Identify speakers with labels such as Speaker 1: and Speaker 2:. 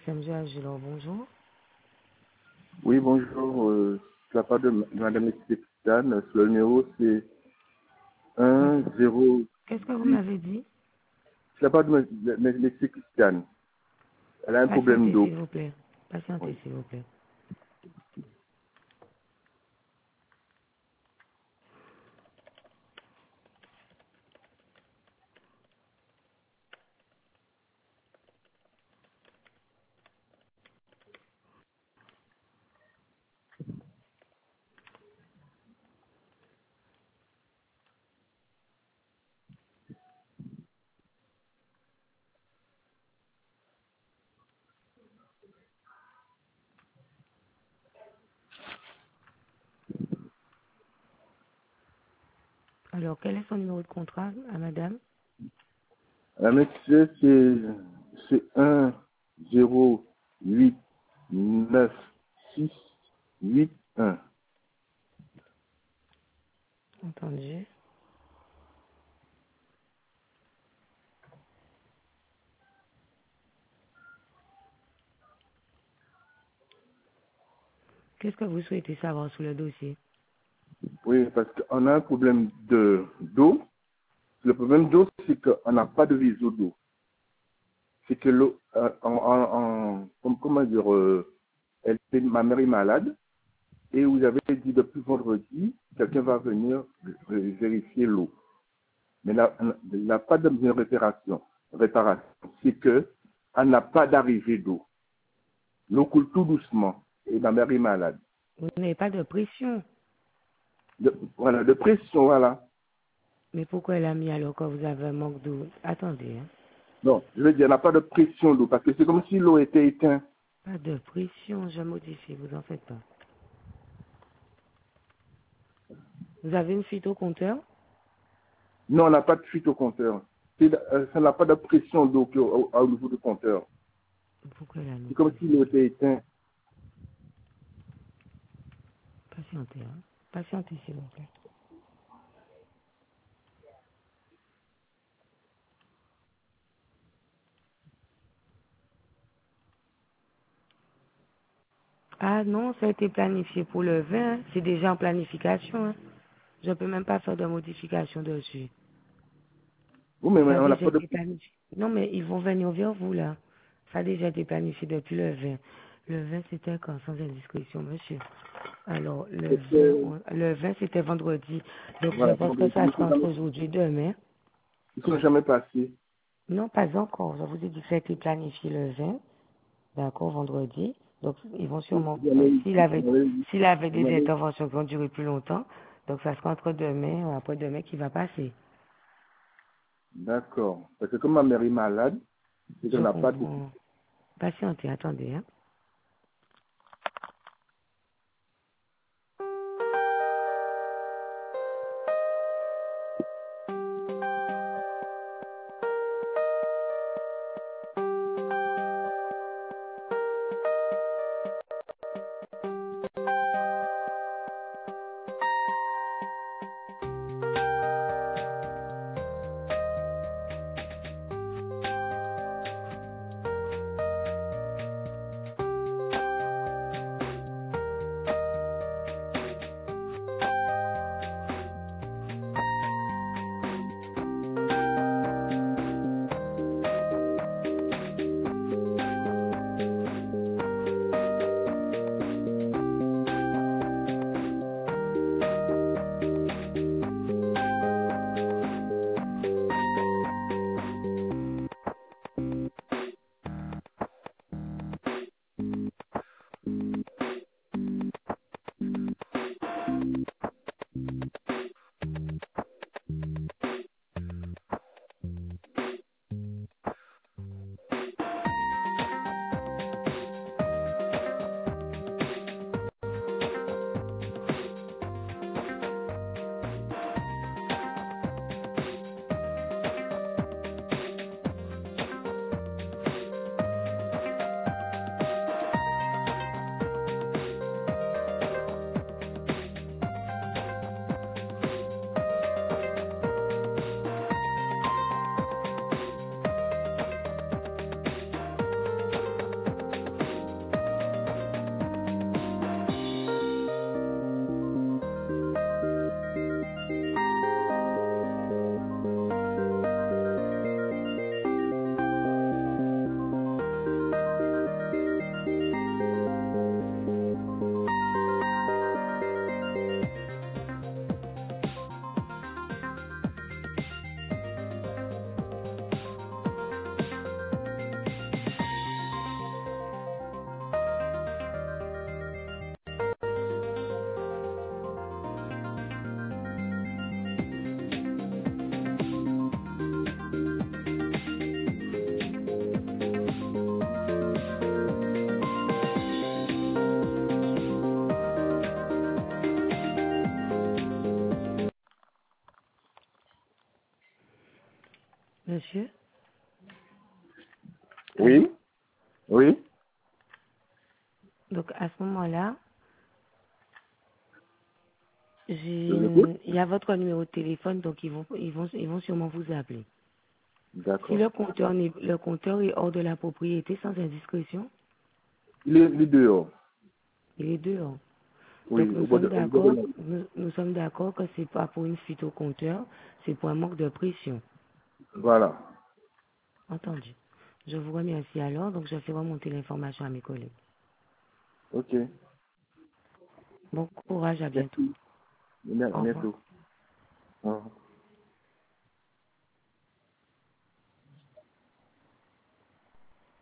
Speaker 1: SMG Agilor, bonjour.
Speaker 2: Oui, bonjour. De la part de Madame Christiane, le numéro c'est
Speaker 1: Qu'est-ce
Speaker 2: 108.
Speaker 1: qu'est-ce que vous m'avez dit?
Speaker 2: De la part de Madame Christiane, elle a un problème
Speaker 1: Patientez,
Speaker 2: d'eau.
Speaker 1: s'il vous plaît.
Speaker 2: Oui.
Speaker 1: Patientez, s'il vous plaît. Alors, quel est son numéro de contrat à madame?
Speaker 2: La monsieur c'est 1089681.
Speaker 1: Entendu. Qu'est-ce que vous souhaitez savoir sur le dossier?
Speaker 2: Oui, parce qu'on a un problème d'eau. Le problème d'eau, c'est qu'on n'a pas de réseau d'eau. C'est que l'eau, comment dire, ma mère est malade. Et vous avez dit depuis vendredi, quelqu'un va venir vérifier l'eau. Mais là, il n'y a pas de réparation. C'est que elle n'a pas d'arrivée d'eau. L'eau coule tout doucement. Et ma mère est malade.
Speaker 1: Vous n'avez pas de pression.
Speaker 2: Voilà, de pression, voilà.
Speaker 1: Mais pourquoi elle a mis alors que vous avez un manque d'eau? Attendez, hein.
Speaker 2: Non, je veux dire, elle n'a pas de pression d'eau, parce que c'est comme si l'eau était éteinte.
Speaker 1: Pas de pression, je modifie, vous en faites pas. Vous avez une fuite au compteur?
Speaker 2: Non, on n'a pas de fuite au compteur. Ça n'a pas de pression d'eau au niveau du compteur.
Speaker 1: Pourquoi elle a mis
Speaker 2: C'est comme
Speaker 1: ça?
Speaker 2: si l'eau était éteinte.
Speaker 1: Patientez, hein. Patientez, s'il vous plaît. Ah non, ça a été planifié pour le 20. C'est déjà en planification, hein. Je ne peux même pas faire de modification dessus.
Speaker 2: Oui, mais
Speaker 1: Ça a
Speaker 2: on n'a
Speaker 1: déjà
Speaker 2: pas de...
Speaker 1: été planifié. Non, mais ils vont venir vers vous, là. Ça a déjà été planifié depuis le 20. Le 20, c'était quand, sans indiscrétion, monsieur? Alors, le 20, c'était vendredi. Donc, je
Speaker 2: Voilà,
Speaker 1: pense que ça sera entre
Speaker 2: ils
Speaker 1: aujourd'hui et demain.
Speaker 2: ne sont jamais passés.
Speaker 1: Non, pas encore. Je vous ai dit que ça a été planifié le 20. D'accord, vendredi. Donc, ils vont sûrement, s'il avait des interventions qui vont durer plus longtemps, donc ça sera entre demain ou après-demain qui va passer.
Speaker 2: D'accord. Parce que comme ma mère est malade, c'est qu'on
Speaker 1: Je
Speaker 2: n'a pas de...
Speaker 1: comprends. Patientez, attendez, hein.
Speaker 2: Oui. Oui.
Speaker 1: Donc, à ce moment-là,
Speaker 2: Je vous écoute.
Speaker 1: il y a votre numéro de téléphone, donc ils vont sûrement vous appeler. Si
Speaker 2: D'accord.
Speaker 1: le compteur est hors de la propriété sans indiscrétion,
Speaker 2: Il est dehors.
Speaker 1: il est dehors. Donc
Speaker 2: Oui, au bord de la...
Speaker 1: nous sommes d'accord que c'est pas pour une fuite au compteur, c'est pour un manque de pression.
Speaker 2: Voilà.
Speaker 1: Entendu. Je vous remercie alors, donc je fais remonter l'information à mes collègues.
Speaker 2: Ok.
Speaker 1: Bon courage, à bientôt.
Speaker 2: Merci. À
Speaker 1: Au revoir.
Speaker 2: bientôt. Au revoir.